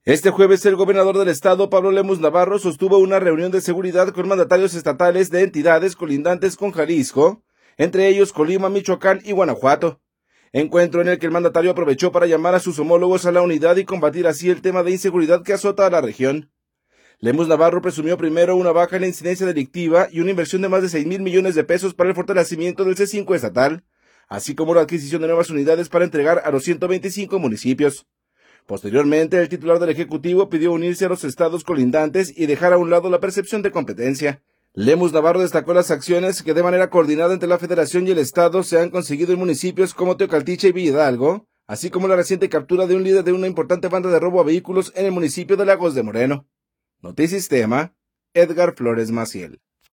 Este jueves, el gobernador del estado, Pablo Lemus Navarro, sostuvo una reunión de seguridad con mandatarios estatales de entidades colindantes con Jalisco, entre ellos Colima, Michoacán y Guanajuato. Encuentro en el que el mandatario aprovechó para llamar a sus homólogos a la unidad y combatir así el tema de inseguridad que azota a la región. Lemus Navarro presumió primero una baja en la incidencia delictiva y una inversión de más de 6,000 millones de pesos para el fortalecimiento del C5 estatal, así como la adquisición de nuevas unidades para entregar a los 125 municipios. Posteriormente, el titular del Ejecutivo pidió unirse a los estados colindantes y dejar a un lado la percepción de competencia. Lemus Navarro destacó las acciones que de manera coordinada entre la Federación y el Estado se han conseguido en municipios como Teocaltiche y Villa Hidalgo, así como la reciente captura de un líder de una importante banda de robo a vehículos en el municipio de Lagos de Moreno. Notisistema, Edgar Flores Maciel.